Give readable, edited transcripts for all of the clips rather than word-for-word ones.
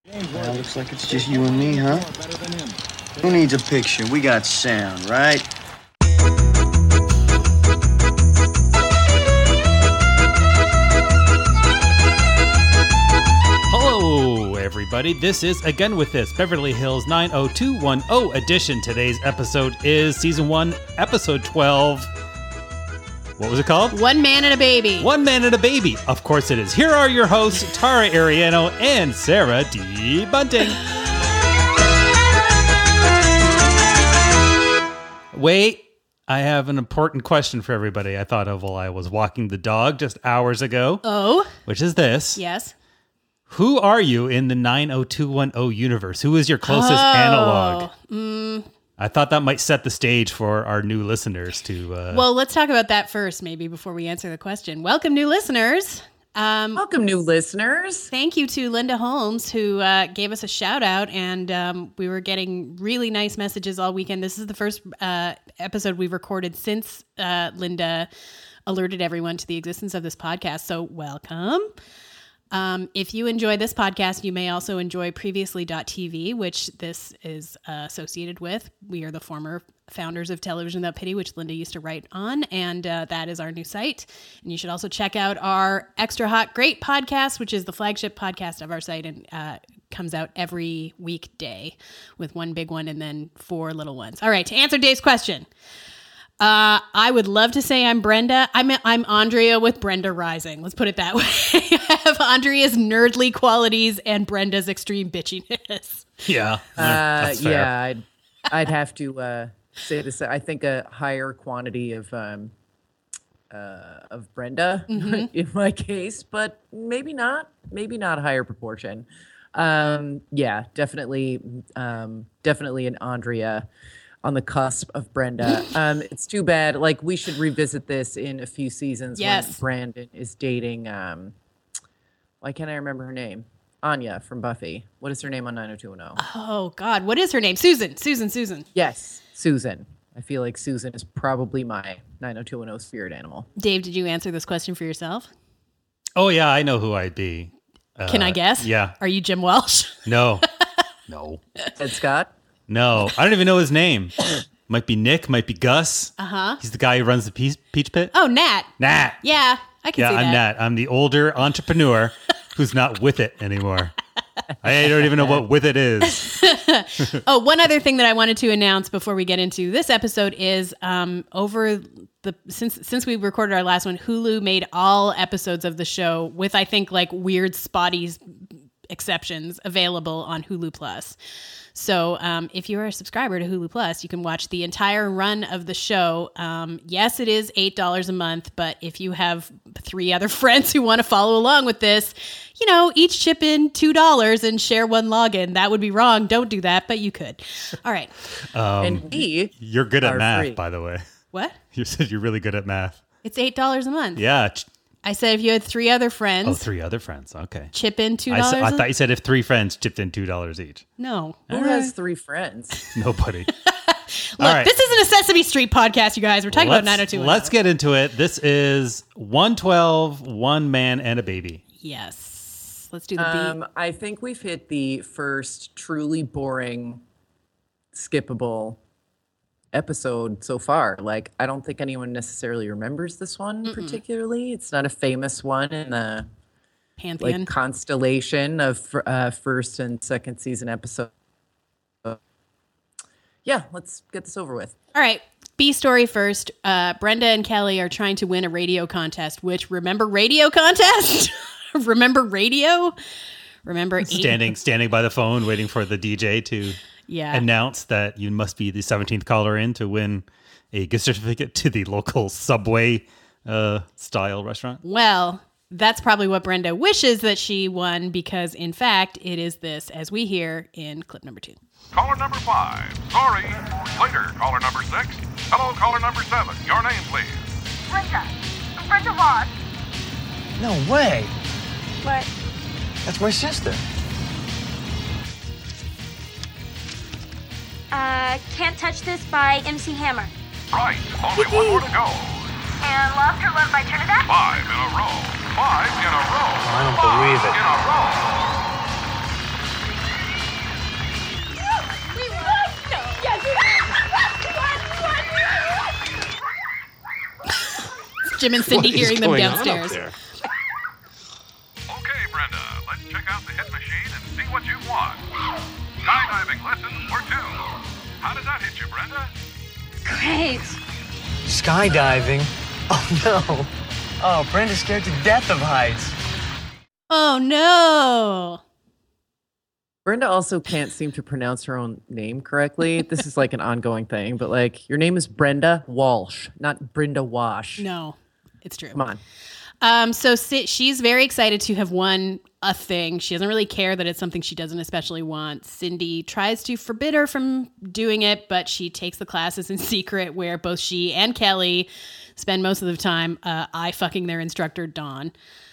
Well, looks like it's just you and me, huh? Who needs a picture? We got sound, right? Hello, everybody. This is Again With This, Beverly Hills 90210 edition. Today's episode is Season 1, Episode 12. What was it called? One Man and a Baby. One Man and a Baby. Of course it is. Here are your hosts, Tara Ariano and Sarah D. Bunting. Wait, I have an important question for everybody I thought of while I was walking the dog just hours ago. Oh? Which is this. Yes. Who are you in the 90210 universe? Who is your closest analog? I thought that might set the stage for our new listeners to... Well, let's talk about that first, maybe, before we answer the question. Welcome, new listeners. Welcome, new listeners. Thank you to Linda Holmes, who gave us a shout-out, and we were getting really nice messages all weekend. This is the first episode we've recorded since Linda alerted everyone to the existence of this podcast, so welcome. If you enjoy this podcast, you may also enjoy Previously.tv, which this is associated with. We are the former founders of Television Without Pity, which Linda used to write on, and that is our new site. And you should also check out our Extra Hot Great podcast, which is the flagship podcast of our site, and comes out every weekday with one big one and then 4 little ones. All right, to answer Dave's question. I would love to say I'm Brenda. I'm Andrea with Brenda Rising. Let's put it that way. I have Andrea's nerdly qualities and Brenda's extreme bitchiness. Yeah. That's fair. Yeah, I'd have to say this. I think a higher quantity of Brenda in my case, but maybe not a higher proportion. Yeah, definitely an Andrea on the cusp of Brenda. It's too bad. Like, we should revisit this in a few seasons when Brandon is dating, why can't I remember her name? Anya from Buffy. What is her name on 90210? Oh, God. What is her name? Susan. Yes, Susan. I feel like Susan is probably my 90210 spirit animal. Dave, did you answer this question for yourself? Oh, yeah, I know who I'd be. Can I guess? Yeah. Are you Jim Welsh? No. No. Ed Scott? No, I don't even know his name. Might be Nick, might be Gus. Uh-huh. He's the guy who runs the Peach Pit. Oh, Nat. Nat. Yeah, I can see that. Yeah, I'm Nat. I'm the older entrepreneur who's not with it anymore. I don't even know what with it is. Oh, one other thing that I wanted to announce before we get into this episode is since we recorded our last one, Hulu made all episodes of the show with, I think, like weird spotty exceptions available on Hulu Plus. So if you're a subscriber to Hulu Plus, you can watch the entire run of the show. Yes, it is $8 a month, but if you have 3 other friends who want to follow along with this, each chip in $2 and share one login. That would be wrong. Don't do that, but you could. All right. And you're good at math, free. by the way. What? You said you're really good at math. It's $8 a month. Yeah. I said if you had 3 other friends. Oh, 3 other friends. Okay. Chip in $2. I thought you said if 3 friends chipped in $2 each. No. Who has 3 friends? Nobody. Look, this isn't a Sesame Street podcast, you guys. We're talking about 90210. Let's get into it. This is 112, One Man and a Baby. Yes. Let's do the beat. I think we've hit the first truly boring, skippable episode so far. Like, I don't think anyone necessarily remembers this one particularly. It's not a famous one in the Pantheon constellation of first and second season episodes. Yeah, let's get this over with. All right. B story first. Brenda and Kelly are trying to win a radio contest, which, remember radio contest? Remember radio? Remember standing by the phone waiting for the DJ to announce that you must be the 17th caller in to win a gift certificate to the local Subway style restaurant. Well, that's probably what Brenda wishes that she won, because in fact it is this, as we hear in clip number 2. Caller number 5. Sorry. Later, caller number 6. Hello, caller number 7. Your name, please. Brenda Voss. No way. What? That's my sister. Can't Touch This by MC Hammer. Right. Only one more to go. And Lost Her Love by Trinidad. 5 in a row. 5 in a row. I don't believe it. In a row. Jim and Cindy hearing them downstairs. Okay, Brenda, let's check out the hit machine and see what you've won. Skydiving lesson for 2. How does that hit you, Brenda? Great. Skydiving? Oh, no. Oh, Brenda's scared to death of heights. Oh, no. Brenda also can't seem to pronounce her own name correctly. This is like an ongoing thing, but like your name is Brenda Walsh, not Brenda Wash. No, it's true. Come on. So she's very excited to have won a thing. She doesn't really care that it's something she doesn't especially want. Cindy tries to forbid her from doing it, but she takes the classes in secret where both she and Kelly spend most of the time eye-fucking their instructor, Dawn.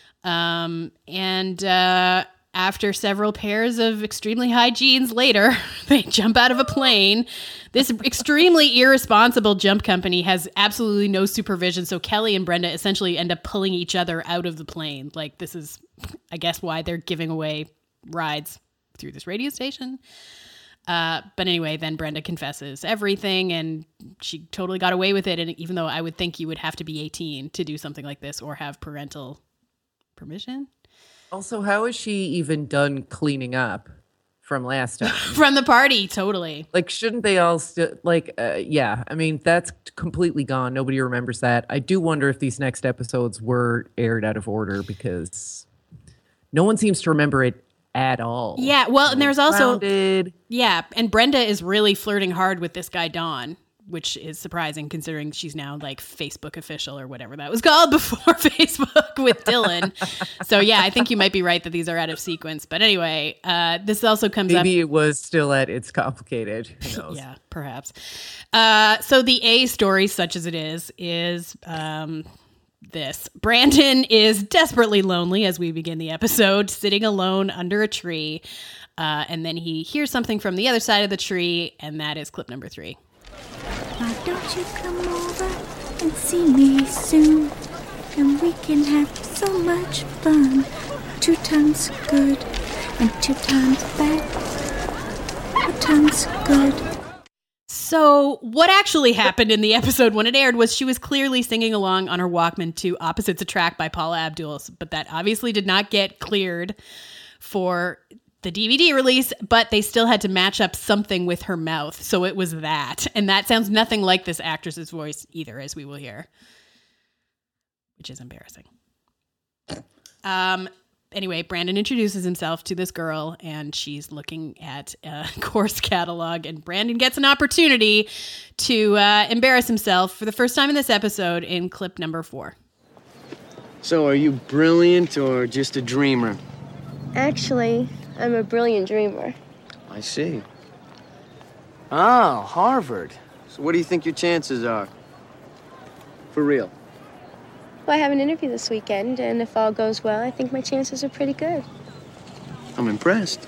After several pairs of extremely high jeans later, they jump out of a plane. This extremely irresponsible jump company has absolutely no supervision, so Kelly and Brenda essentially end up pulling each other out of the plane. Like, this is, I guess, why they're giving away rides through this radio station. But anyway, then Brenda confesses everything, and she totally got away with it. And even though I would think you would have to be 18 to do something like this or have parental permission. Also, how is she even done cleaning up from last time? From the party, totally. Like, shouldn't they all still, yeah, I mean, that's completely gone. Nobody remembers that. I do wonder if these next episodes were aired out of order because no one seems to remember it at all. Yeah, well, and there's also... Grounded. Yeah, and Brenda is really flirting hard with this guy, Don, which is surprising considering she's now like Facebook official or whatever that was called before Facebook with Dylan. So yeah, I think you might be right that these are out of sequence. But anyway, this also comes up. Maybe it was still at It's Complicated. Who knows? Yeah, perhaps. So the A story, such as it is this. Brandon is desperately lonely as we begin the episode, sitting alone under a tree. And then he hears something from the other side of the tree, and that is clip number 3. Why don't you come over and see me soon? And we can have so much fun. 2 times good and 2 times bad. 4 times good. So what actually happened in the episode when it aired was she was clearly singing along on her Walkman to Opposites Attract by Paula Abdul, but that obviously did not get cleared for the DVD release, but they still had to match up something with her mouth. So it was that. And that sounds nothing like this actress's voice either, as we will hear, which is embarrassing. Anyway, Brandon introduces himself to this girl, and she's looking at a course catalog, and Brandon gets an opportunity to embarrass himself for the first time in this episode in clip number 4. So are you brilliant or just a dreamer? Actually, I'm a brilliant dreamer. I see. Oh, Harvard. So what do you think your chances are? For real? Well, I have an interview this weekend, and if all goes well, I think my chances are pretty good. I'm impressed.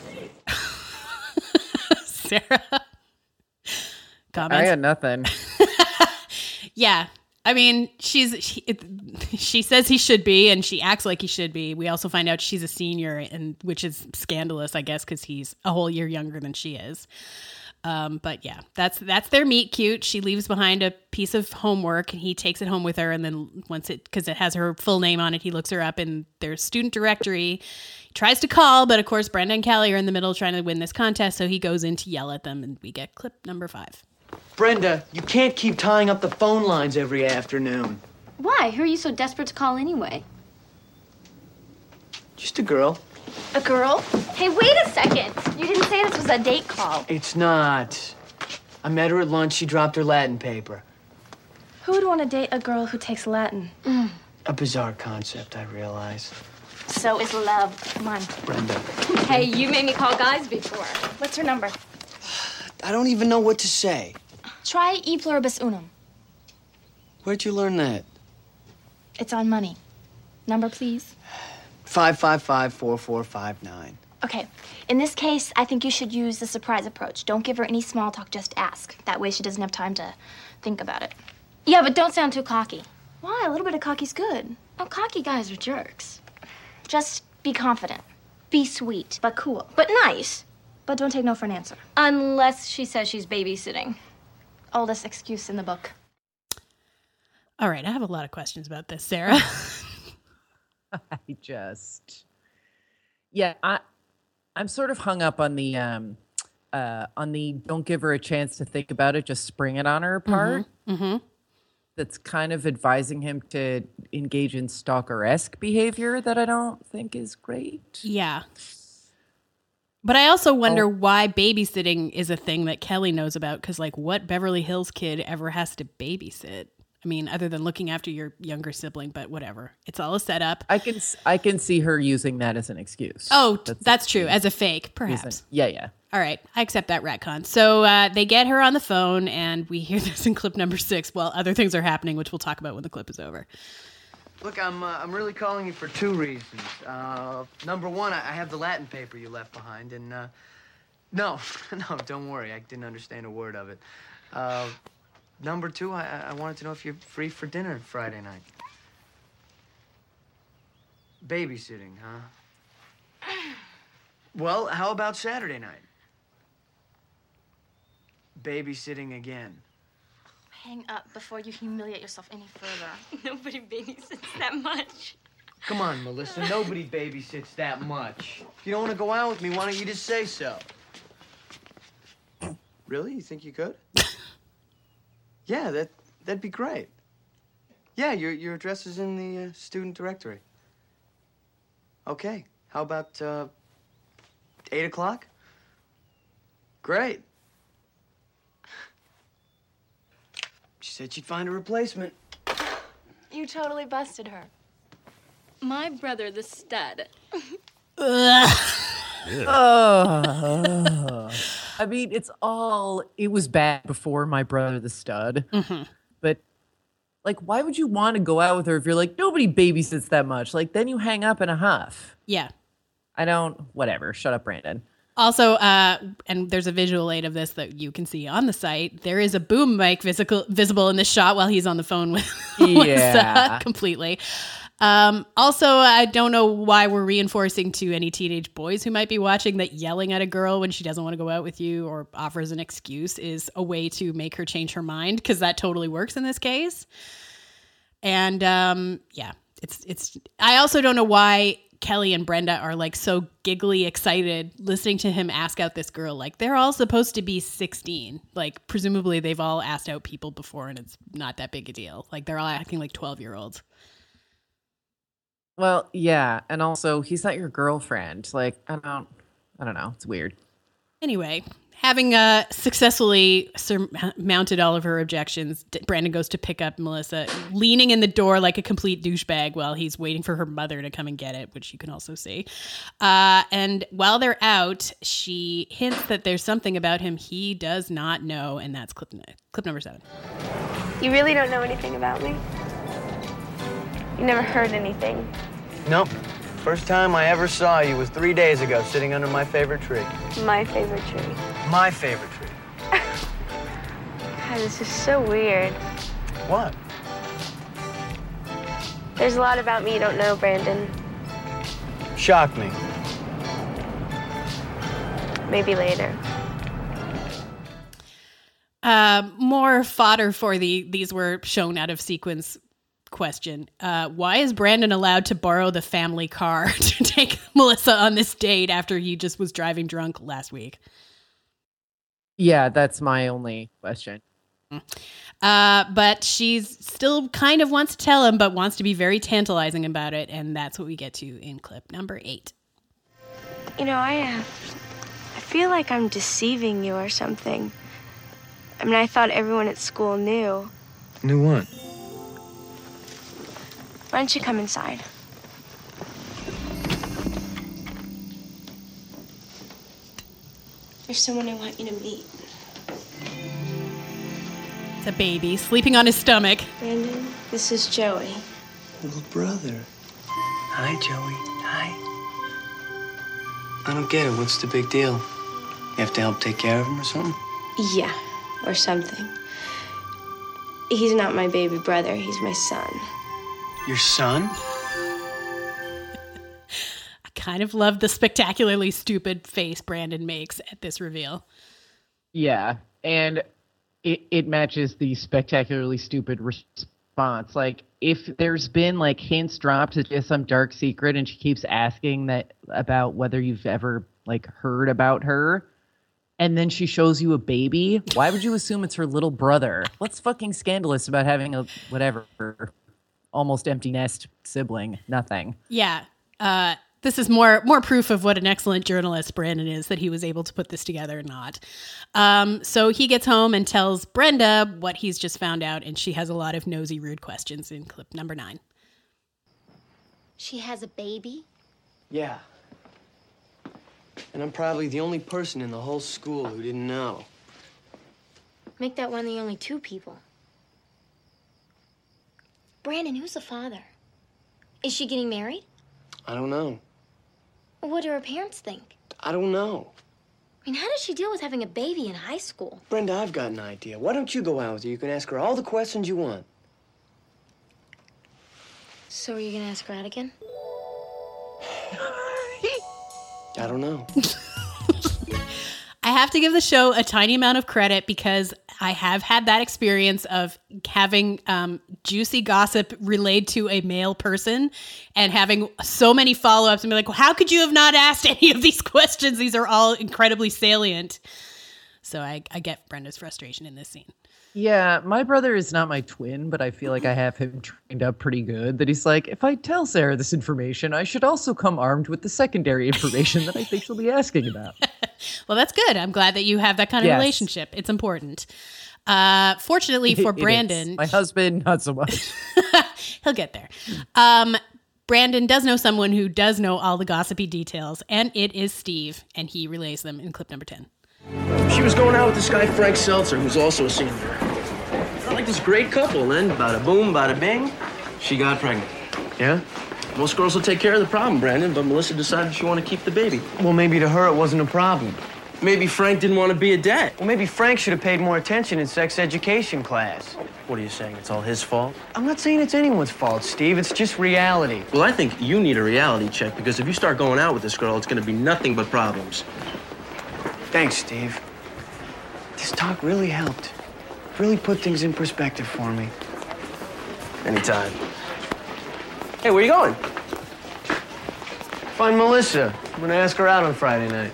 Sarah? Comments? I got nothing. Yeah. I mean, she says he should be, and she acts like he should be. We also find out she's a senior, and which is scandalous, I guess, because he's a whole year younger than she is. But yeah, that's their meet cute. She leaves behind a piece of homework, and he takes it home with her. And then because it has her full name on it, he looks her up in their student directory. He tries to call, but of course, Brenda and Callie are in the middle trying to win this contest. So he goes in to yell at them, and we get clip number 5. Brenda, you can't keep tying up the phone lines every afternoon. Why? Who are you so desperate to call anyway? Just a girl. A girl? Hey, wait a second. You didn't say this was a date call. It's not. I met her at lunch. She dropped her Latin paper. Who would want to date a girl who takes Latin? A bizarre concept, I realize. So is love. Come on. Brenda. Hey, you made me call guys before. What's her number? I don't even know what to say. Try e pluribus unum. Where'd you learn that? It's on money. Number, please. 555-4459. Okay. In this case, I think you should use the surprise approach. Don't give her any small talk, just ask. That way she doesn't have time to think about it. Yeah, but don't sound too cocky. Why? A little bit of cocky's good. Oh, cocky guys are jerks. Just be confident. Be sweet, but cool. But nice. But don't take no for an answer. Unless she says she's babysitting. Oldest excuse in the book. All right, I have a lot of questions about this, Sarah. I'm sort of hung up on the don't give her a chance to think about it, just spring it on her part. Mm-hmm. That's kind of advising him to engage in stalker-esque behavior that I don't think is great. Yeah. But I also wonder why babysitting is a thing that Kelly knows about, because, like, what Beverly Hills kid ever has to babysit? I mean, other than looking after your younger sibling, but whatever. It's all a setup. I can see her using that as an excuse. Oh, that's true. As a fake, perhaps. Yeah. All right. I accept that retcon. So they get her on the phone, and we hear this in clip number 6 while other things are happening, which we'll talk about when the clip is over. Look, I'm really calling you for 2 reasons. Number 1, I have the Latin paper you left behind, and no, don't worry. I didn't understand a word of it. Number 2, I wanted to know if you're free for dinner Friday night. Babysitting, huh? Well, how about Saturday night? Babysitting again. Hang up before you humiliate yourself any further. Nobody babysits that much. Come on, Melissa. Nobody babysits that much. If you don't want to go out with me, why don't you just say so? Really? You think you could? Yeah, that'd be great. Yeah, your address is in the student directory. Okay. How about 8 o'clock? Great. She said she'd find a replacement. You totally busted her. My brother, the stud. I mean, it was bad before My Brother the Stud. Mm-hmm. But, like, why would you want to go out with her if you're like, nobody babysits that much? Like, then you hang up in a huff. Yeah. Whatever. Shut up, Brandon. Also, and there's a visual aid of this that you can see on the site. There is a boom mic visible in this shot while he's on the phone with Melissa completely. Also, I don't know why we're reinforcing to any teenage boys who might be watching that yelling at a girl when she doesn't want to go out with you or offers an excuse is a way to make her change her mind, because that totally works in this case. And it's I also don't know why Kelly and Brenda are like so giggly excited listening to him ask out this girl. Like, they're all supposed to be 16. Like, presumably they've all asked out people before and it's not that big a deal. Like, they're all acting like 12-year-olds. Well, yeah, and also he's not your girlfriend. Like, I don't know. It's weird. Anyway, having successfully surmounted all of her objections, Brandon goes to pick up Melissa, leaning in the door like a complete douchebag while he's waiting for her mother to come and get it, which you can also see. And while they're out, she hints that there's something about him he does not know, and that's clip number 7. You really don't know anything about me? You never heard anything? Nope. First time I ever saw you was 3 days ago, sitting under my favorite tree. My favorite tree. My favorite tree. God, this is so weird. What? There's a lot about me you don't know, Brandon. Shock me. Maybe later. More fodder for these were shown out of sequence question. Why is Brandon allowed to borrow the family car to take Melissa on this date after he just was driving drunk last week? Yeah, that's my only question. But she's still kind of wants to tell him, but wants to be very tantalizing about it, and that's what we get to in clip number 8. You know, I feel like I'm deceiving you or something. I mean, I thought everyone at school knew. Knew what? Why don't you come inside? There's someone I want you to meet. It's a baby sleeping on his stomach. Brandon, this is Joey. Little brother. Hi, Joey. Hi. I don't get it. What's the big deal? You have to help take care of him or something? Yeah, or something. He's not my baby brother. He's my son. Your son? I kind of love the spectacularly stupid face Brandon makes at this reveal. Yeah, and it matches the spectacularly stupid response. Like, if there's been like hints dropped to just some dark secret, and she keeps asking that about whether you've ever like heard about her, and then she shows you a baby, why would you assume it's her little brother? What's fucking scandalous about having a whatever almost empty nest sibling? Nothing. Yeah. This is more proof of what an excellent journalist Brandon is, that he was able to put this together or not. So he gets home and tells Brenda what he's just found out, and she has a lot of nosy, rude questions in clip number 9. She has a baby? Yeah. And I'm probably the only person in the whole school who didn't know. Make that one the only 2 people. Brandon, who's the father? Is she getting married? I don't know. What do her parents think? I don't know. I mean, how does she deal with having a baby in high school? Brenda, I've got an idea. Why don't you go out with her? You can ask her all the questions you want. So are you gonna ask her out again? I don't know. I have to give the show a tiny amount of credit because I have had that experience of having juicy gossip relayed to a male person and having so many follow-ups and be like, well, how could you have not asked any of these questions? These are all incredibly salient. So I get Brenda's frustration in this scene. Yeah, my brother is not my twin, but I feel like I have him trained up pretty good. That he's like, if I tell Sarah this information, I should also come armed with the secondary information that I think she'll be asking about. Well, that's good. I'm glad that you have that kind of relationship. It's important. Fortunately for Brandon... My husband, not so much. He'll get there. Brandon does know someone who does know all the gossipy details, and it is Steve, and he relays them in clip number 10. She was going out with this guy, Frank Seltzer, who's also a senior. They're like this great couple, and bada boom, bada bing, she got pregnant. Yeah? Most girls will take care of the problem, Brandon, but Melissa decided she wanted to keep the baby. Well, maybe to her it wasn't a problem. Maybe Frank didn't want to be a dad. Well, maybe Frank should have paid more attention in sex education class. What are you saying? It's all his fault? I'm not saying it's anyone's fault, Steve. It's just reality. Well, I think you need a reality check, because if you start going out with this girl, it's going to be nothing but problems. Thanks, Steve. This talk really helped. Really put things in perspective for me. Anytime. Hey, where you going? Find Melissa. I'm gonna ask her out on Friday night.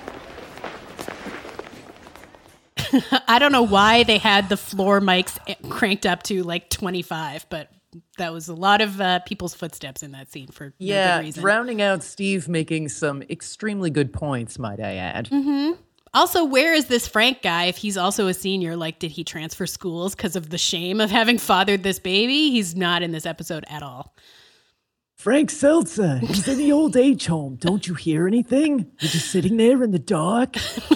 I don't know why they had the floor mics cranked up to like 25, but that was a lot of people's footsteps in that scene for no good reason. Rounding out Steve making some extremely good points, might I add. Mm-hmm. Also, where is this Frank guy if he's also a senior? Like, did he transfer schools because of the shame of having fathered this baby? He's not in this episode at all. Frank Seltzer, he's in the old age home. Don't you hear anything? You're just sitting there in the dark.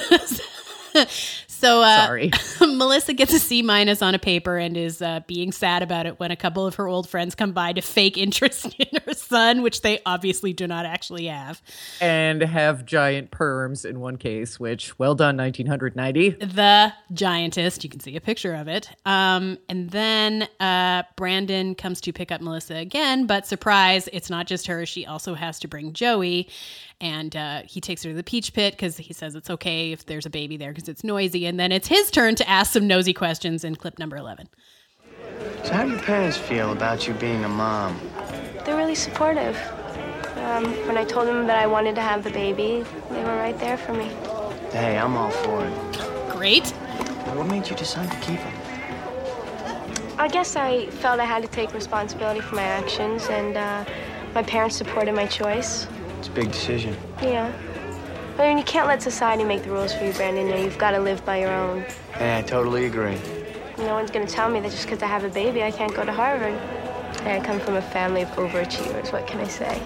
So Sorry. Melissa gets a C- on a paper and is being sad about it when a couple of her old friends come by to fake interest in her son, which they obviously do not actually have. And have giant perms in one case, which, well done, 1990. The giantess. You can see a picture of it. And then Brandon comes to pick up Melissa again, but surprise, it's not just her. She also has to bring Joey. And he takes her to the peach pit because he says it's okay if there's a baby there because it's noisy. And then it's his turn to ask some nosy questions in clip number 11. So how do your parents feel about you being a mom? They're really supportive. When I told them that I wanted to have the baby, they were right there for me. Hey, I'm all for it. Great. What made you decide to keep him? I guess I felt I had to take responsibility for my actions, and my parents supported my choice. It's a big decision. Yeah. I mean, you can't let society make the rules for you, Brandon. You know, you've got to live by your own. Hey, I totally agree. No one's going to tell me that just because I have a baby, I can't go to Harvard. Hey, I come from a family of overachievers. What can I say?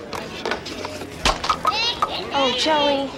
Oh, Joey.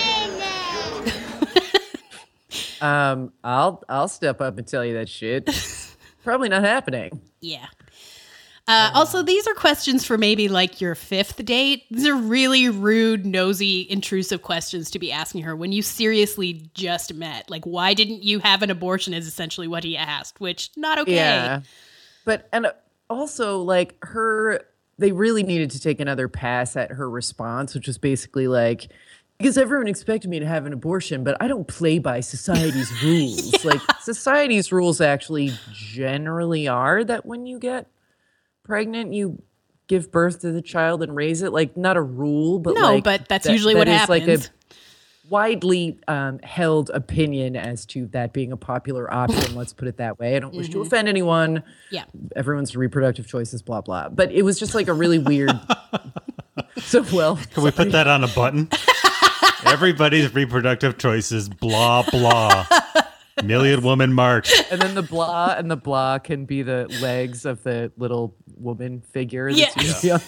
I'll step up and tell you that shit. Probably not happening. Yeah. Also, these are questions for maybe like your 5th date. These are really rude, nosy, intrusive questions to be asking her when you seriously just met. Like, why didn't you have an abortion is essentially what he asked, which not okay. Yeah. But, and also like they really needed to take another pass at her response, which was basically like, Because everyone expected me to have an abortion, but I don't play by society's rules. Yeah. Like, society's rules actually generally are that when you get pregnant, you give birth to the child and raise it. Like, not a rule, but but that's usually what happens. Like a widely held opinion as to that being a popular option. Let's put it that way. I don't wish to offend anyone. Yeah. Everyone's reproductive choices, blah, blah. But it was just like a really weird... Can we put that on a button? Everybody's reproductive choices, blah, blah. Million Woman March. And then the blah can be the legs of the little woman figure. That's Yeah.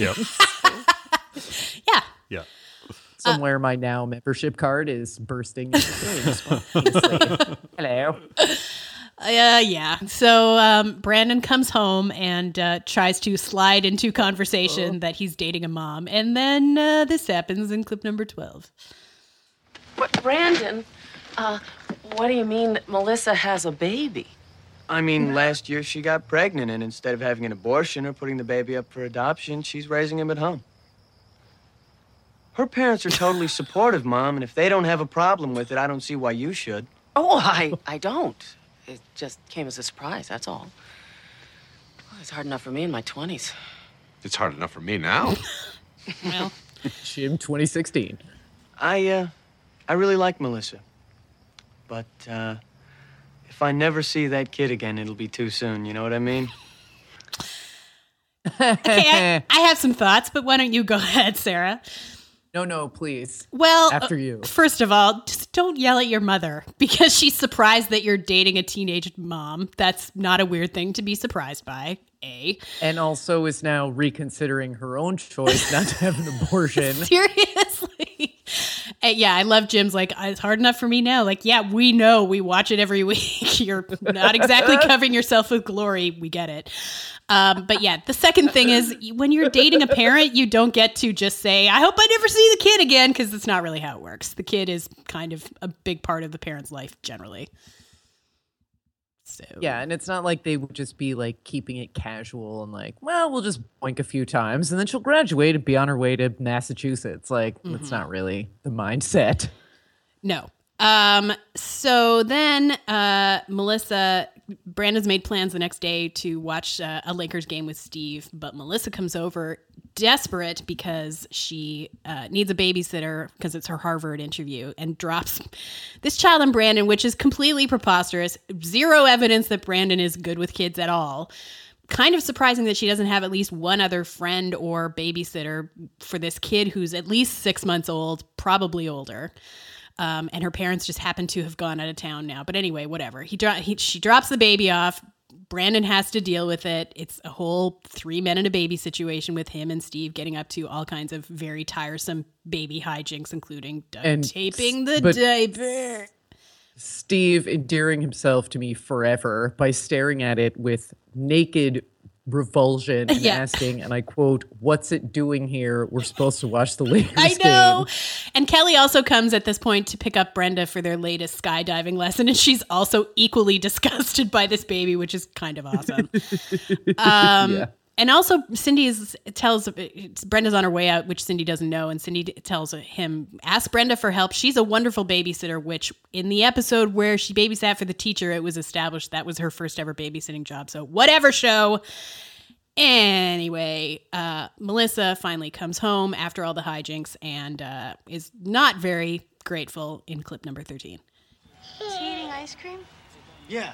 Yeah. Somewhere my Now membership card is bursting into flames. Hello. Yeah. So Brandon comes home and tries to slide into conversation that he's dating a mom. And then this happens in clip number 12. But Brandon, what do you mean that Melissa has a baby? I mean, last year she got pregnant, and instead of having an abortion or putting the baby up for adoption, she's raising him at home. Her parents are totally supportive, Mom, and if they don't have a problem with it, I don't see why you should. Oh, I don't. It just came as a surprise, that's all. Well, it's hard enough for me in my 20s. It's hard enough for me now. Well, Jim 2016. I really like Melissa. But, if I never see that kid again, it'll be too soon, you know what I mean? Okay, I have some thoughts, but why don't you go ahead, Sarah? No, please. Well, after you. First of all, just don't yell at your mother because she's surprised that you're dating a teenage mom. That's not a weird thing to be surprised by, A. And also is now reconsidering her own choice not to have an abortion. Seriously. Yeah, I love Jim's like, it's hard enough for me now. Like, yeah, we know. We watch it every week. You're not exactly covering yourself with glory. We get it. But yeah, the second thing is when you're dating a parent, you don't get to just say, I hope I never see the kid again, because that's not really how it works. The kid is kind of a big part of the parent's life generally. So yeah, and it's not like they would just be like keeping it casual and like, well, we'll just boink a few times and then she'll graduate and be on her way to Massachusetts. Like, that's not really the mindset. No. So then Brandon's made plans the next day to watch a Lakers game with Steve, but Melissa comes over desperate because she needs a babysitter because it's her Harvard interview and drops this child on Brandon, which is completely preposterous. Zero evidence that Brandon is good with kids at all. Kind of surprising that she doesn't have at least one other friend or babysitter for this kid who's at least 6 months old, probably older. And her parents just happen to have gone out of town now. But anyway, whatever. She drops the baby off. Brandon has to deal with it. It's a whole 3 men and a baby situation with him and Steve getting up to all kinds of very tiresome baby hijinks, including taping the diaper. Steve endearing himself to me forever by staring at it with naked revulsion and asking, and I quote, "What's it doing here? We're supposed to watch the Lakers game." I know. And Kelly also comes at this point to pick up Brenda for their latest skydiving lesson, and she's also equally disgusted by this baby, which is kind of awesome. And also Cindy tells Brenda's on her way out, which Cindy doesn't know, and Cindy tells him, ask Brenda for help. She's a wonderful babysitter, which in the episode where she babysat for the teacher, it was established that was her first ever babysitting job. So whatever, show. Anyway, Melissa finally comes home after all the hijinks and is not very grateful in clip number 13. Is he eating ice cream? Yeah.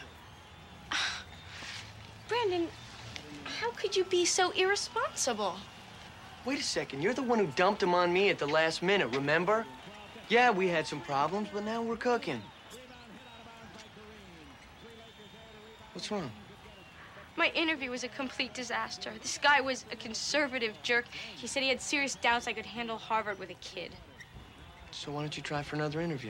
Brandon, how could you be so irresponsible? Wait a second, you're the one who dumped him on me at the last minute, remember? Yeah, we had some problems, but now we're cooking. What's wrong? My interview was a complete disaster. This guy was a conservative jerk. He said he had serious doubts I could handle Harvard with a kid. So why don't you try for another interview?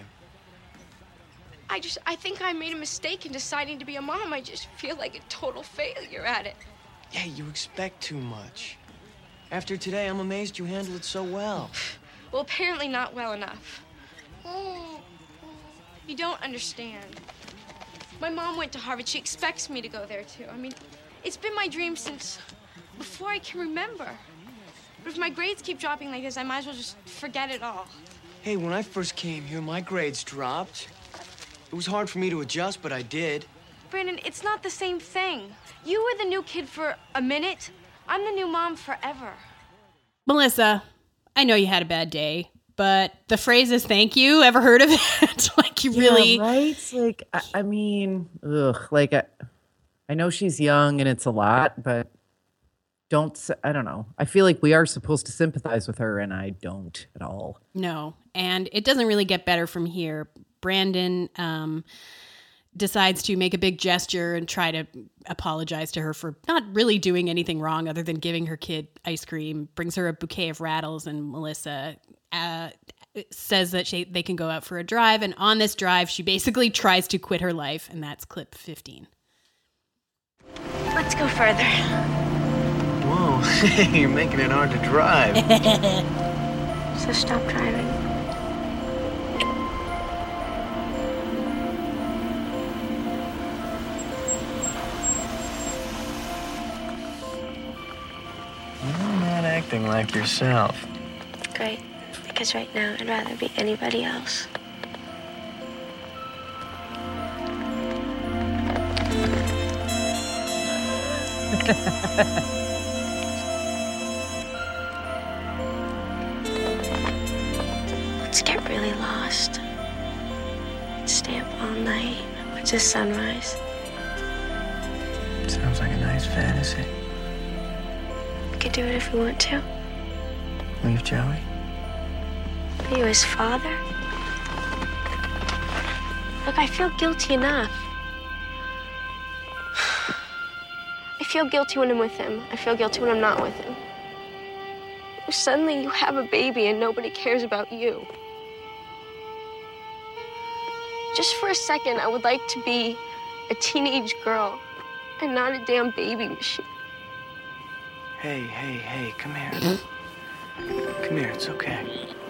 I think I made a mistake in deciding to be a mom. I just feel like a total failure at it. Yeah, you expect too much. After today, I'm amazed you handle it so well. Well, apparently not well enough. You don't understand. My mom went to Harvard. She expects me to go there, too. I mean, it's been my dream since before I can remember. But if my grades keep dropping like this, I might as well just forget it all. Hey, when I first came here, my grades dropped. It was hard for me to adjust, but I did. Brandon, it's not the same thing. You were the new kid for a minute. I'm the new mom forever. Melissa, I know you had a bad day, but the phrase is thank you. Ever heard of it? Like, you really... right? Like, I mean, like, I know she's young and it's a lot, but I don't know. I feel like we are supposed to sympathize with her, and I don't at all. No, and it doesn't really get better from here. Brandon decides to make a big gesture and try to apologize to her for not really doing anything wrong other than giving her kid ice cream, brings her a bouquet of rattles, and Melissa says that they can go out for a drive. And on this drive, she basically tries to quit her life, and that's clip 15. Let's go further. Whoa, you're making it hard to drive. So stop driving. You're not acting like yourself. Great, because right now I'd rather be anybody else. Let's get really lost. Stay up all night, watch the sunrise. Sounds like a nice fantasy. We could do it if we want to. Leave Joey? Are you his father? Look, I feel guilty enough. I feel guilty when I'm with him. I feel guilty when I'm not with him. Suddenly you have a baby and nobody cares about you. Just for a second, I would like to be a teenage girl and not a damn baby machine. Hey, come here. Come here, it's okay.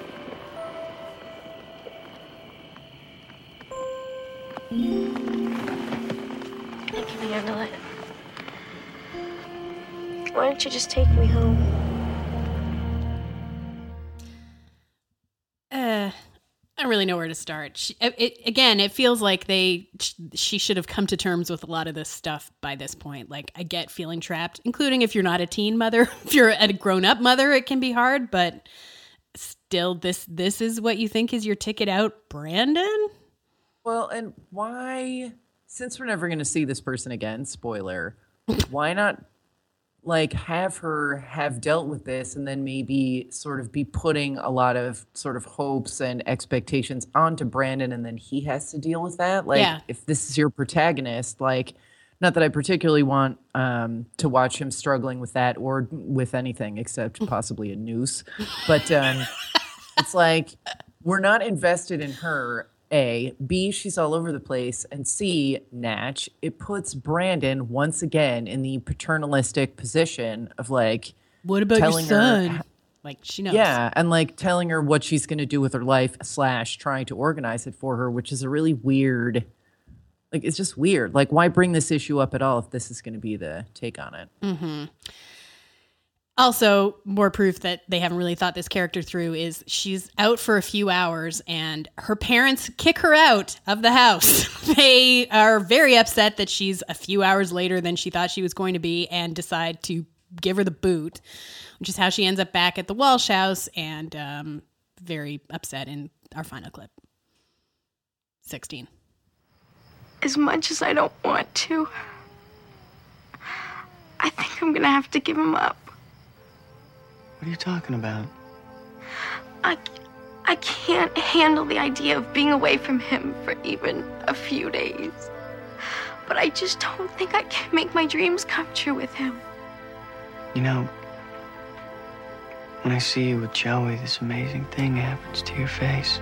I can handle it. Why don't you just take me home? I don't really know where to start. It feels like she should have come to terms with a lot of this stuff by this point. Like, I get feeling trapped, including if you're not a teen mother. If you're a grown-up mother, it can be hard, but still, this is what you think is your ticket out, Brandon? Well, and why, since we're never going to see this person again, spoiler, why not like have her have dealt with this and then maybe sort of be putting a lot of sort of hopes and expectations onto Brandon, and then he has to deal with that? Like, yeah. If this is your protagonist, like, not that I particularly want to watch him struggling with that or with anything except possibly a noose. But it's like, we're not invested in her. A, B, she's all over the place, and C, Natch, it puts Brandon once again in the paternalistic position of like, what about your son? Like, she knows. Yeah, and like telling her what she's going to do with her life / trying to organize it for her, which is a really weird, like, it's just weird. Like, why bring this issue up at all if this is going to be the take on it? Mm-hmm. Also, more proof that they haven't really thought this character through is she's out for a few hours and her parents kick her out of the house. They are very upset that she's a few hours later than she thought she was going to be and decide to give her the boot, which is how she ends up back at the Walsh house and very upset in our final clip. 16. As much as I don't want to, I think I'm going to have to give him up. What are you talking about? I can't handle the idea of being away from him for even a few days. But I just don't think I can make my dreams come true with him. You know, when I see you with Joey, this amazing thing happens to your face.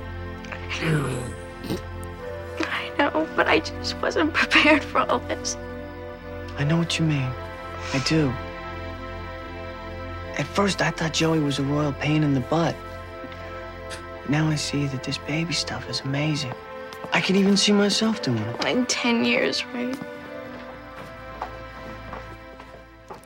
I know, but I just wasn't prepared for all this. I know what you mean. I do. At first, I thought Joey was a royal pain in the butt. Now I see that this baby stuff is amazing. I can even see myself doing it. In 10 years, right?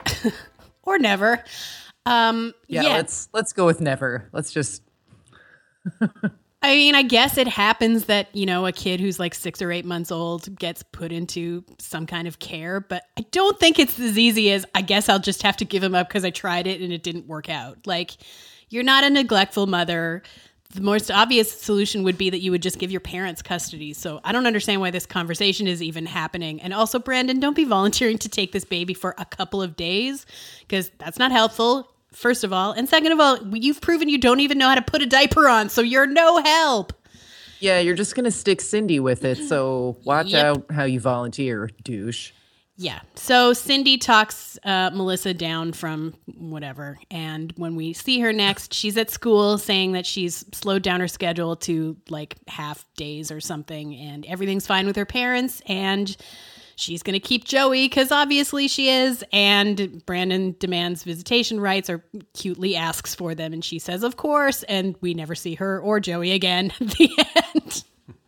Or never. Yeah, let's go with never. Let's just... I mean, I guess it happens that, a kid who's like 6 or 8 months old gets put into some kind of care, but I don't think it's as easy as, I guess I'll just have to give him up because I tried it and it didn't work out. Like, you're not a neglectful mother. The most obvious solution would be that you would just give your parents custody. So I don't understand why this conversation is even happening. And also, Brandon, don't be volunteering to take this baby for a couple of days because that's not helpful. First of all. And second of all, you've proven you don't even know how to put a diaper on, so you're no help. Yeah, you're just going to stick Cindy with it, so watch out how you volunteer, douche. Yeah. So Cindy talks Melissa down from whatever. And when we see her next, she's at school saying that she's slowed down her schedule to like half days or something. And everything's fine with her parents. And she's going to keep Joey because obviously she is. And Brandon demands visitation rights or cutely asks for them. And she says, of course. And we never see her or Joey again at the end.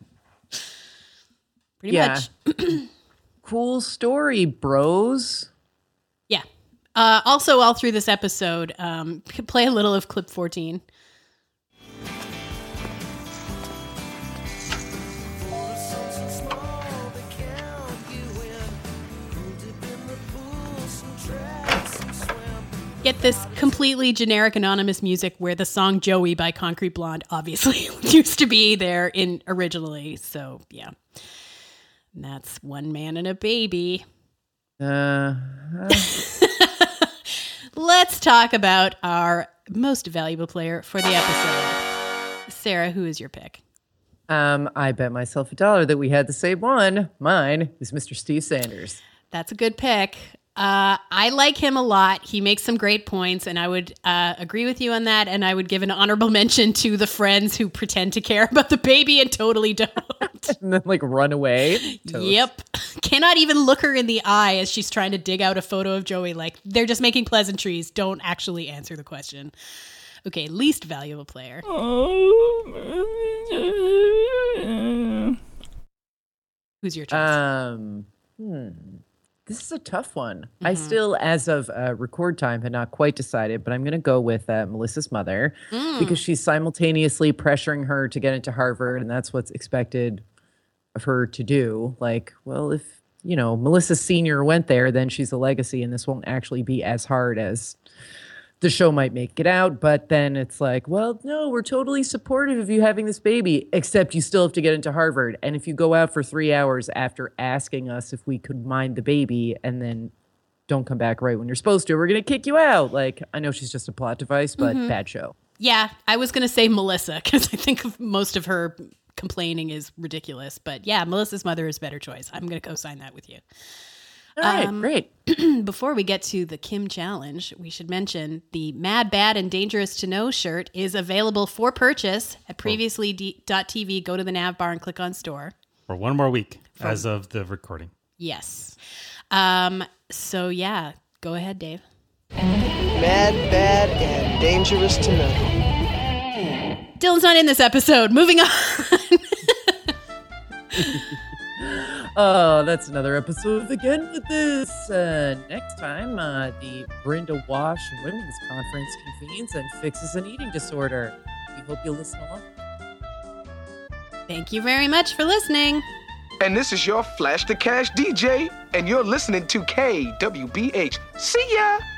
Pretty much. Cool story, bros. Yeah. Also, all through this episode, play a little of clip 14. Get this completely generic anonymous music where the song Joey by Concrete Blonde obviously used to be there originally. So, yeah. And that's One Man and a Baby. Let's talk about our most valuable player for the episode. Sarah, who is your pick? I bet myself $1 that we had the same one. Mine is Mr. Steve Sanders. That's a good pick. I like him a lot. He makes some great points, and I would agree with you on that. And I would give an honorable mention to the friends who pretend to care about the baby and totally don't. And then, run away. Toast. Yep. Cannot even look her in the eye as she's trying to dig out a photo of Joey. Like, they're just making pleasantries. Don't actually answer the question. Okay, least valuable player. Who's your choice? This is a tough one. Mm-hmm. I still, as of record time, had not quite decided, but I'm going to go with Melissa's mother because she's simultaneously pressuring her to get into Harvard, and that's what's expected of her to do. Like, well, if, Melissa Sr. went there, then she's a legacy, and this won't actually be as hard as the show might make it out. But then it's like, well, no, we're totally supportive of you having this baby, except you still have to get into Harvard. And if you go out for 3 hours after asking us if we could mind the baby and then don't come back right when you're supposed to, we're going to kick you out. Like, I know she's just a plot device, but bad show. Yeah, I was going to say Melissa because I think most of her complaining is ridiculous. But yeah, Melissa's mother is a better choice. I'm going to co-sign that with you. All right, great. Before we get to the Kim Challenge, we should mention the Mad, Bad, and Dangerous to Know shirt is available for purchase at previously.tv. Go to the nav bar and click on store. For one more week as of the recording. Yes. So, yeah, go ahead, Dave. Mad, Bad, and Dangerous to Know. Dylan's not in this episode. Moving on. Oh, that's another episode of Again with This. Next time, the Brenda Wash Women's Conference convenes and fixes an eating disorder. We hope you'll listen along. Thank you very much for listening. And this is your Flash the Cash DJ, and you're listening to KWBH. See ya!